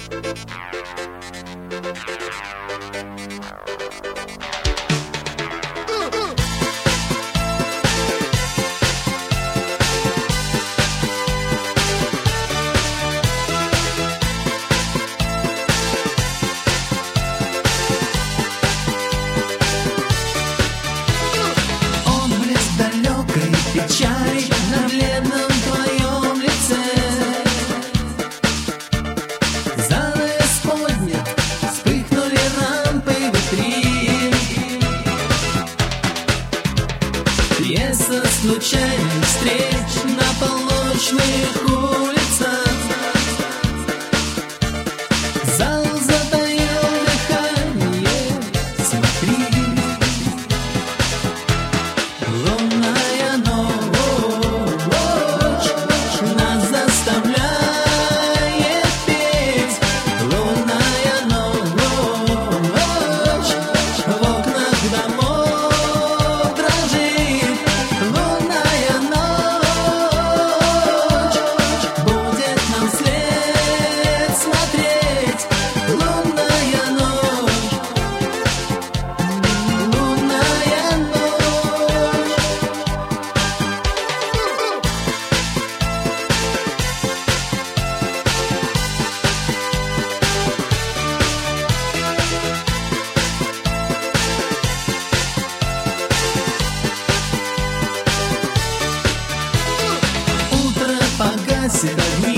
Печаль на бледном твоем лице. Занавес поднят, вспыхнули лампы витрин. Пьеса случайных встреч на полночных улицах. Зал затаил дыхание, смотри. Лунная ночь нас заставляет петь. Лунная ночь в окнах домов дрожит. Лунная ночь будет нам вслед смотреть. Лунная ночь, лунная ночь. Утро погасит огни.